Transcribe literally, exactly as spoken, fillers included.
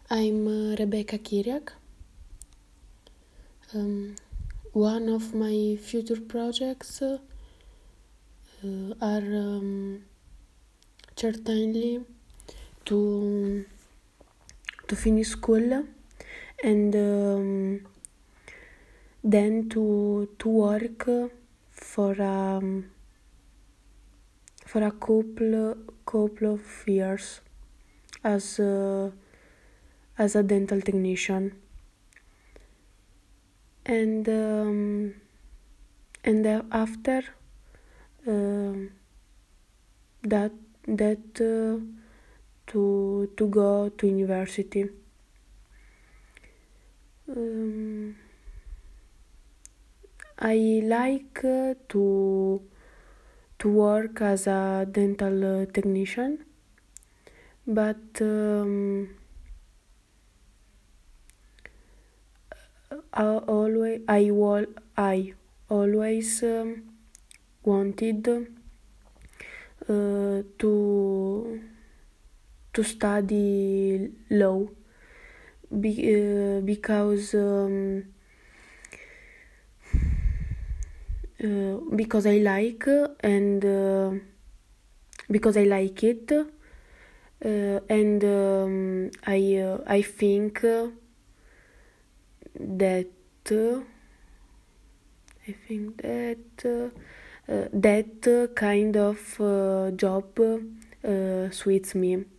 I'm uh, Rebecca Kiriak. Um, one of my future projects uh, are um, certainly to to finish school and um, then to to work for um, for a couple couple of years as uh, as a dental technician. And um, and after uh, that that uh, to to go to university. Um, I like uh, to to work as a dental uh, technician, but um, I always I will I always um, wanted uh, to to study law be, uh, because um, uh, because I like and uh, because I like it uh, and um, I uh, I think that uh, I think that uh, uh, that kind of uh, job uh, suits me.